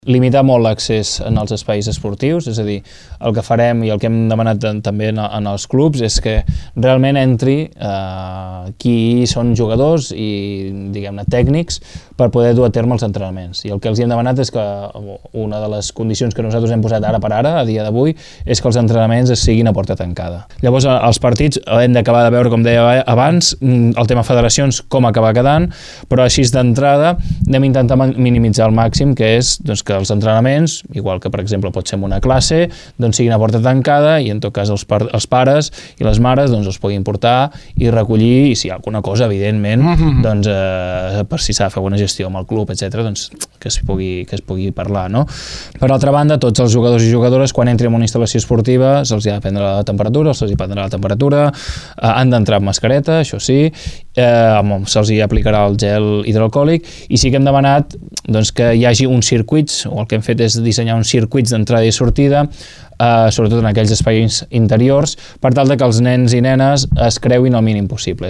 Limitar molt l'accés en els espais esportius, és a dir, el que farem i el que hem demanat també en els clubs és que realment entri qui són jugadors i, diguem-ne, tècnics per poder dur a terme els entrenaments. I el que els hem demanat és que una de les condicions que nosaltres hem posat ara per ara, a dia d'avui, és que els entrenaments es siguin a porta tancada. Llavors, els partits hem d'acabar de veure, com deia abans, el tema federacions, com acabar quedant, però així d'entrada anem a intentar minimitzar al màxim, que és que els entrenaments, igual que per exemple pot ser en una classe, doncs siguin a porta tancada i en tot cas els pares i les mares doncs els puguin portar i recollir, i si hi ha alguna cosa, evidentment, doncs per si s'ha de fer alguna gestió amb el club, etc., doncs que es pugui parlar, no? Per altra banda, tots els jugadors i jugadores, quan entrin en una instal·lació esportiva, se'ls ha de prendre la temperatura, se'ls prendrà la temperatura, han d'entrar amb mascareta, això sí, se'ls aplicarà el gel hidroalcohòlic, i sí que hem demanat doncs, que hi hagi uns circuits, o el que hem fet és dissenyar uns circuits d'entrada i sortida, sobretot en aquells espais interiors, per tal que els nens i nenes es creuin el mínim possible.